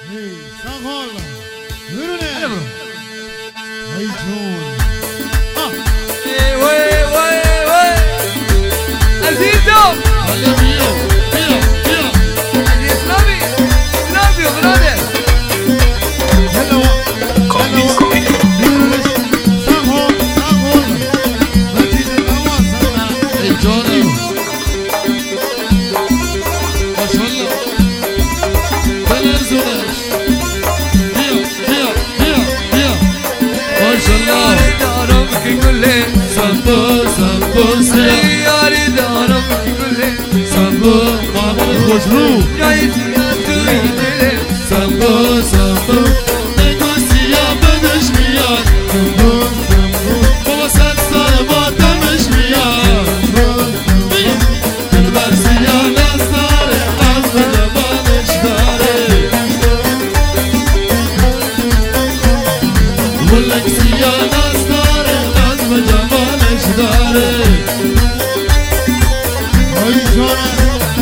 ساقال برونه هلا برو ای جون وي وي وي عزيزو هلا بيو بيو بيو اسلامي اسلامي برادر هلا برونه ساقال ساقال مجيد الأواز هلا ای جوني ما شاء الله بنزلش بيو بيو بيو بيو ما شاء الله دارم که گله سامبو سامبو یاری دارم که گله سامبو محمد خوشرو جای زیاد توی دله سامبو سامبو نگو سیاه بدش میاد سامبو سامبو بابا 100 سال ماتمش میاد دلبر سیاه ناز داره از به جمالش داره ولک سیاه ناز داره از به جمالش داره ای جانم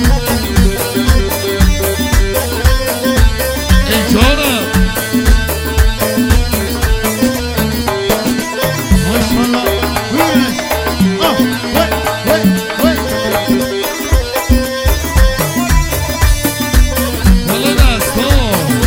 ای جانم ماشاءالله ببینش وی وی وی والا دستا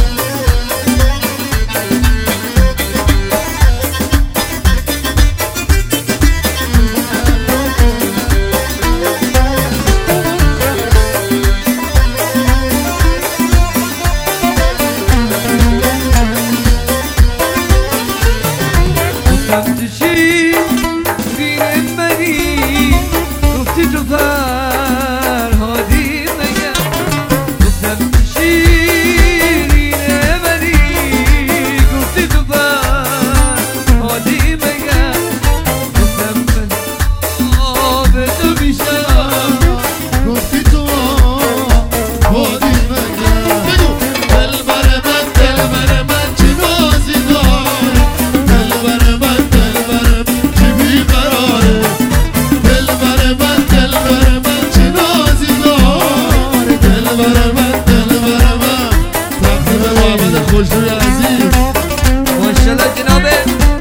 گفتم تو چی بینم منی گفتی تو فرهادی مگه گفتم تو شیرین منی گفتی تو فرهادی مگه گفتم من آب تو میشم گفتی تو بادی مگه بگو دلبر من چه نازی داره دلبر من چه بیقراره دلبر من چه نازی داره دلبر من تقدیم محمد خوشروی عزیز ماشاءالله جنابه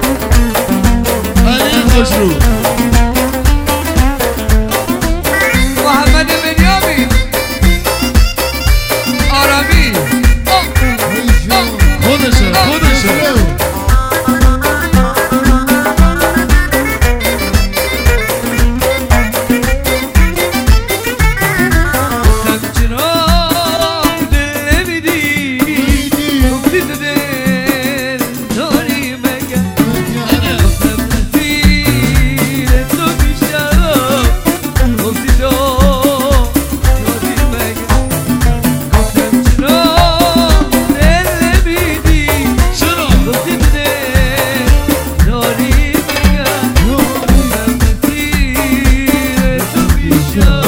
علی خوشرو محمد بنیامین آرامی خودشه گفتم چرا دل نمیدی گفتی تو دل داری مگه گفتم اسیر تو میشم گفتی تو داری مگه گفتم چرا دل نمیدی چرا گفتی تو دل داری مگه گفتم اسیر تو میشم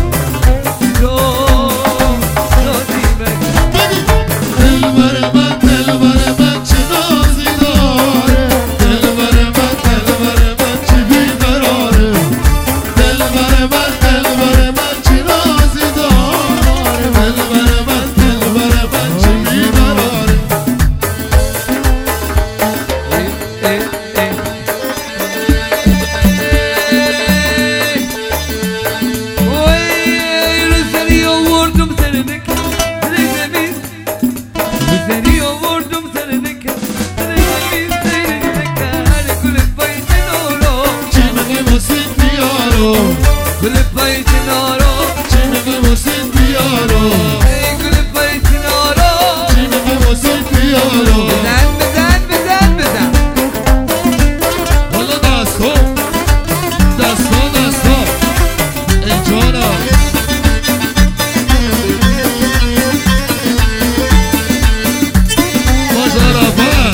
دلبر من چه نازی داره دلبر من چه بیقراره دلبر من چه نازی داره دلبر من چه بیقراره چی میگی محسن بیارو چی میگی محسن بیارو چی میگی محسن بیارو والا دستا ای جانم ماشاءالله رفت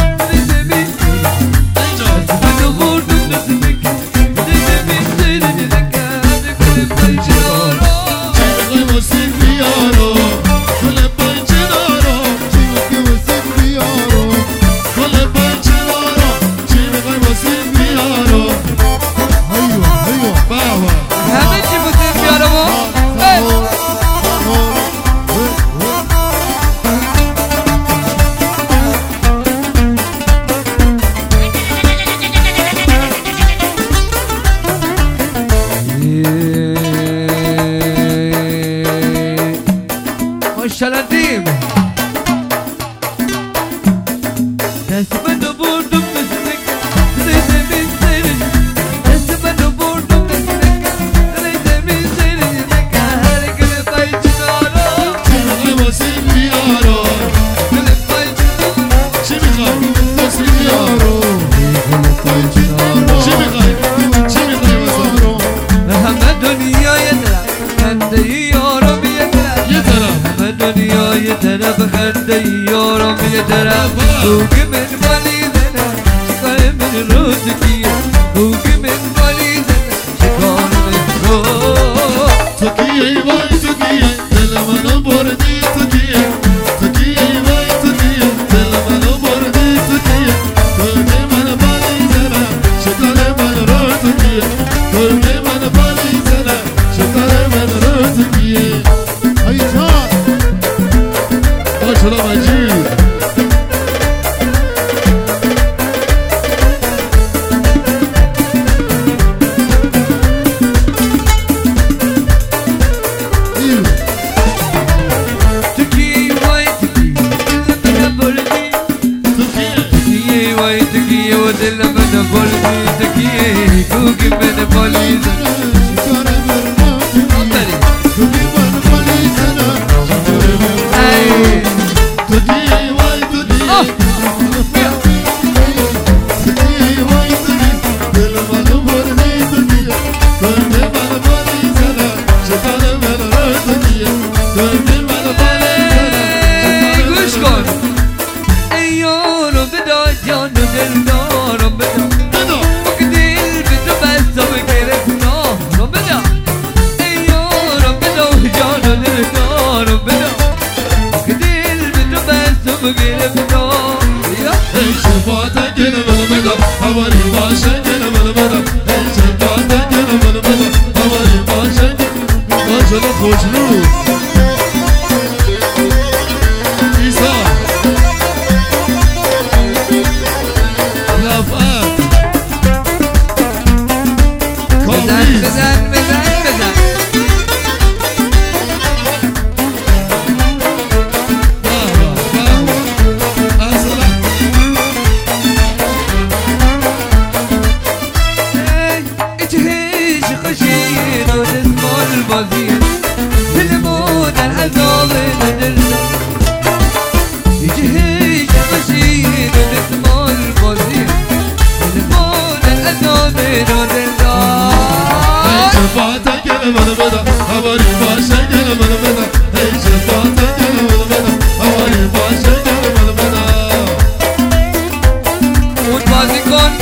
اینجا ماشاءالله دیم دست منو بردم مثل زمین زیرش دست منو بردم مثل زمین زیرش هر گل پای چنارم چه واسه بیارو گل پای چنارم چی میخوای واسه بیارو گل پای چنارم چی میخوای واسه همه دنیا یه طرف خنده یارم یه طرف یه طرف همه دنیا یه طرف خنده یارم یه طرف بوگی من مالی زنه شکار من رو تکیه بوگی من مالی زنه شکار من رو تکیه وای تکیه دل منو بردی تکیه تکیه وای تکیه دل منو بردی تکیه گرده من بالی زنه شکار من رو تکیه گرده من بالی زنه شکار من رو تکیه ای جان ماشاءالله مجید تکیه وای تکیه دل من بردی تکیه وای تکیه و دل من بردی تکیه بوگی من مالی زنه ای گوش کن ای یارو بدا جان و دل دارم بدا که دل به تو بستم گرفتارم بدا ای یارو بدا جان و دل دارم بدا که دل به تو بستم گرفتارم ای شفاعت گل منو بدا هواری باشه گل منو بدا ای شفاعت گل منو بدا هواری باشه ماشاءالله خوشنود ایسا رفعت بزن کامیز بزن بزن بزن ایچ هیچ خشین و دستمال بازیه دلمو در عذاب ندل ایچ هیچ خشین و دستمال بازیه دلمو در عذاب ندل شفاعت گل منو بدا هواری باشه گل منو بدا ای شفاعت گل منو بدا هواری باشه گل منو بدا اون بازی کن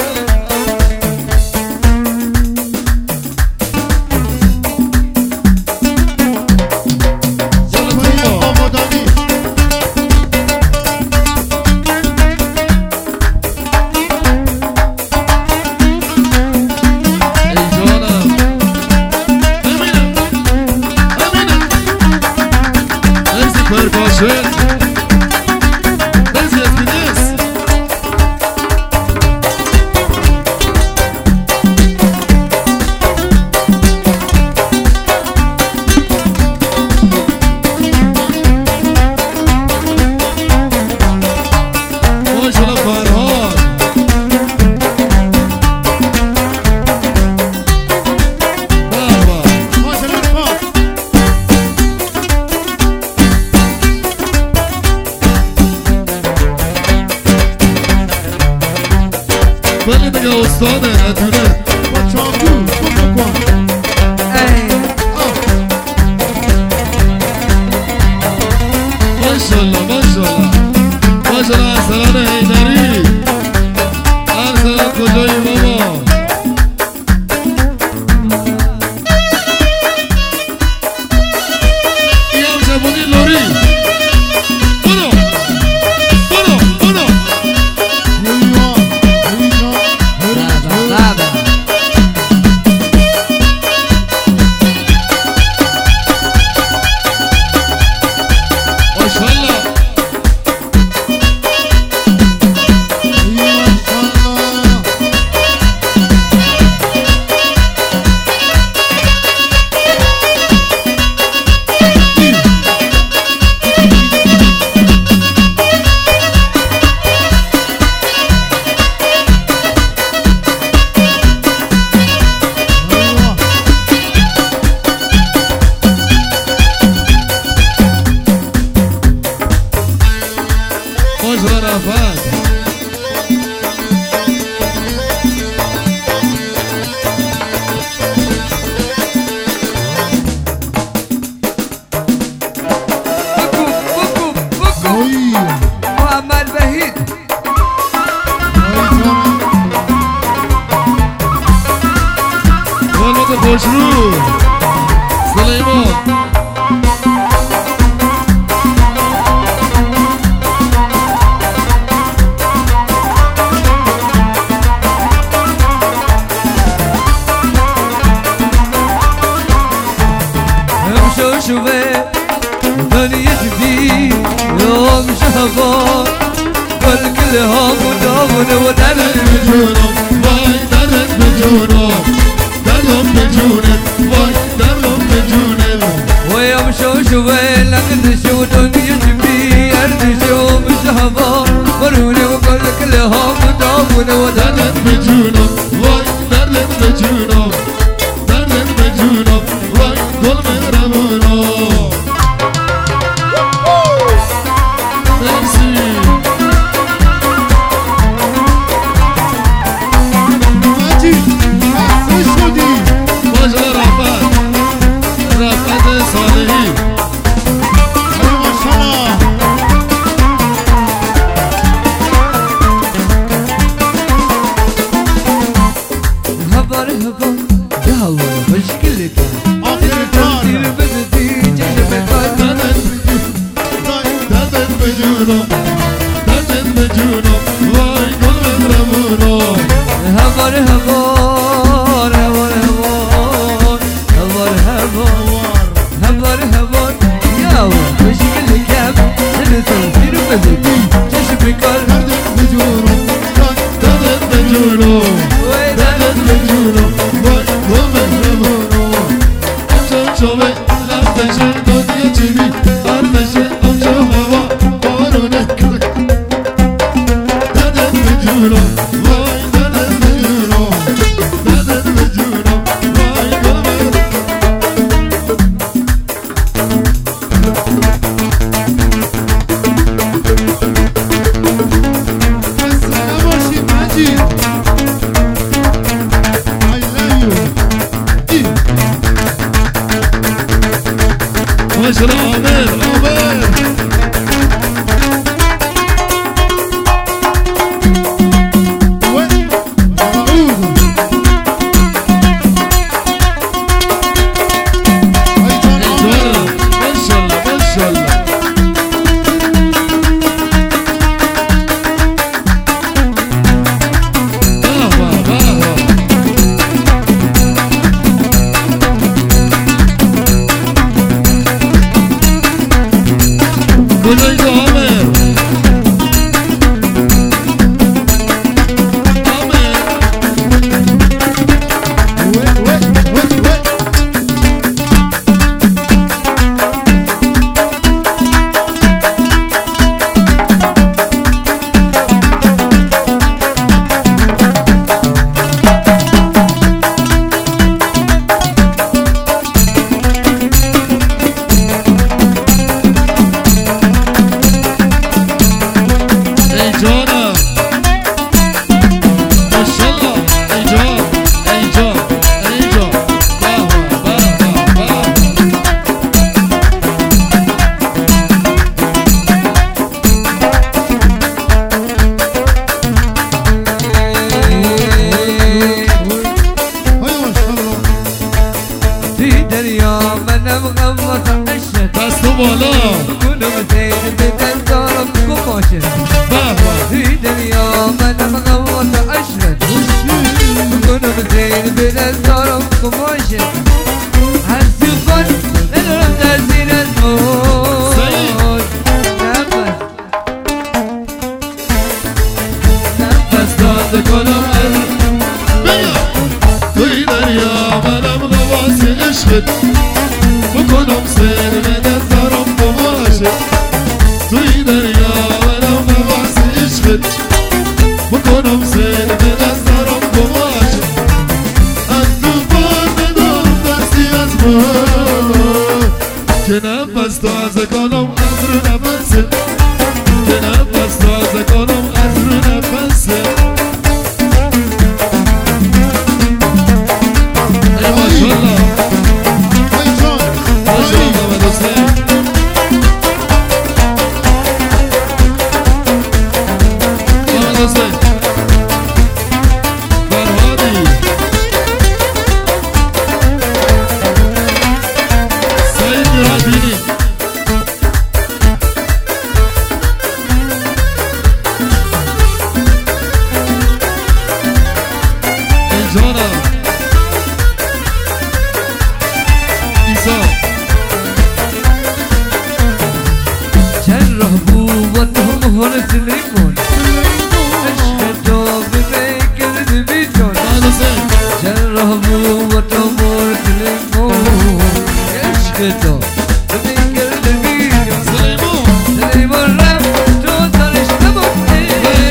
ولی دیگه استاده ندونه با چاقو بکن ماشالله ماشالله ماشالله ارسلان حیدری ارسلان کجایی بابا این هم جوانی لوری برو برو برو بابا سلیمان امشو شوه دنیا جدید يوم شهبان كل كلها مداونه ودرد بجونم وای درد بجونم دردم بجونم وای دردم بجونم ويوم شوه لقد شو دنيا جديد أرض شو مشهبان وروني وكل كلها مداونه ودرد درد بجونم وای درد بجونم درد بجونم وای گل مهربونم مرسی ماجرا رفت صالحی هبار هبار دهور مشكلة آخر کار دير بدي جشم قدر دردت بجونم دردت بجونم وای گل مهربونم هبار هبار هبار هبار هبار هبار هبار هبار ياو مشكلة كام سنة دير بدي جشم قدر دردت بجونم دردت بجونم دردت بجونم وای گل مهربونم امشب شبه لفتشه دنیا چیبی حرفشه امشب هوا بارونه دردت بجونم وای دردت بجونم دردت بجونم وای گل مهربونم نباشید مجید I love you ماشاءالله عامر عامر ماشاءالله ماشاءالله بابا بابا کجایی عامر ای جانم ماشاءالله ای جان ای جان ای جان بابا بابا في دريا من مغمض عشت دستو بالا كل مثيل بدن ضرب قماشة بابا في دريا من مغمض عشت كل مثيل بدن ضرب قماشة هالسفن الرم دازين الموت نفس دست کنم بیا توی دریا منم غواص عشقت بکنم سر به نظرم بماشه توی دریا منم غواص عشقت بکنم سر به نظرم بماشه از دوبار بدم دستی از ما که نفس تو از کنم از رو نفسه که نفس تو از کنم از رو نفسه ای ماشاءالله ماشاءالله من حسین محمد حسین فرهادی تو بفکر نمیگم سلیمان سلیمان رفت تو دانش نبوده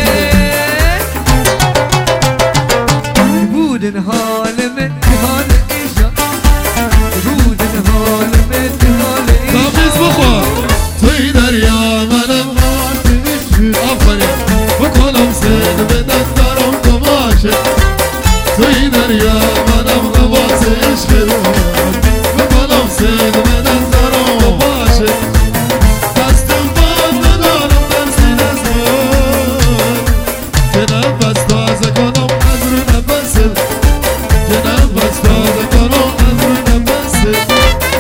بودن حال من حال ایشان بودن حال من حال تمیز ایشان بخور توی دریا منم آفرین بکنم سن بدن دارم قماشه توی دریا منم قواس عشق رو بکنم سن بدن دارم قماشه دستم بند ندارم در سینه زمان که نفس تازه کنم از رو نفسه که نفس تازه کنم از رو نفسه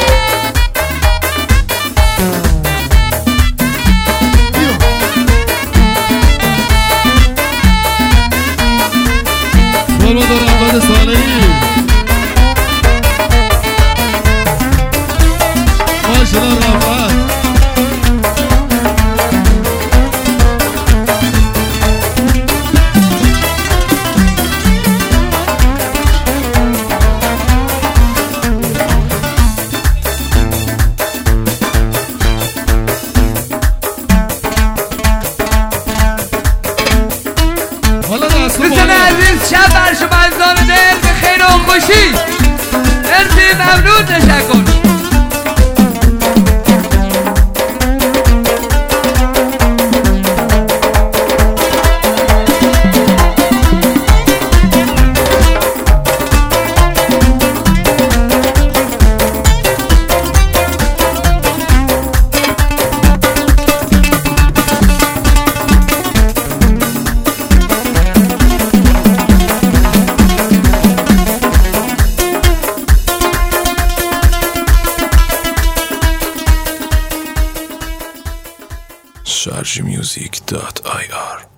سالو دارم بعد صالحی ماشاءالله رفعت حالا دستو دوستان بالا عزیز شب بر شما عزیزان دل به خیر و خوشی مرسی ممنون تشکر Sharjmusic.ir